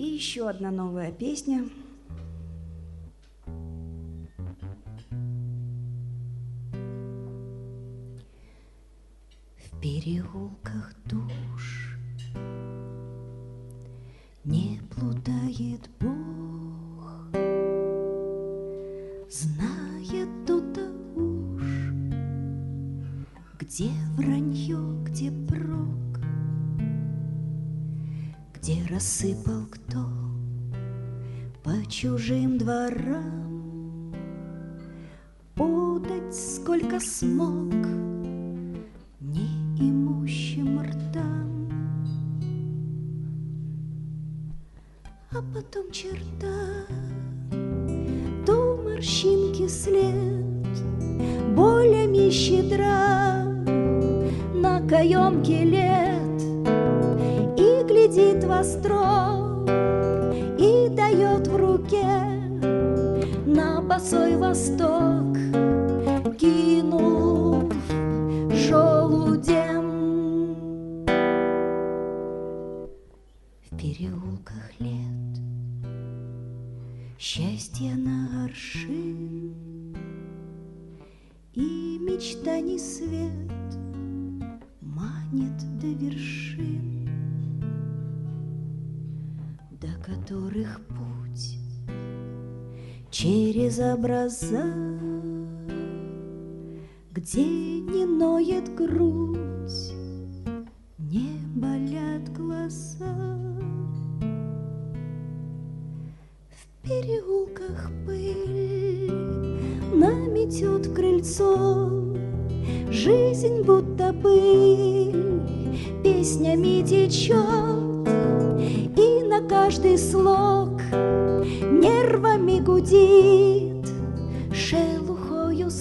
еще одна новая песня. В переулках душ не плутает Бог, знает то-то уж, где вранье, где прок, где рассыпал кто по чужим дворам подать сколько смог неимущим ртам. А потом черта, то морщинки след, болями щедра на каемке лет, и глядит востро, и дает в руке на босой восток, кинув желудем. В переулках лет счастье на аршин, и мечтаний свет манит до вершин, до которых путь через образа, где не ноет грудь, не болят глаза. В переулках пыль наметет крыльцо, жизнь будто быль песнями течет, и на каждый слог нервами гудит, шелухою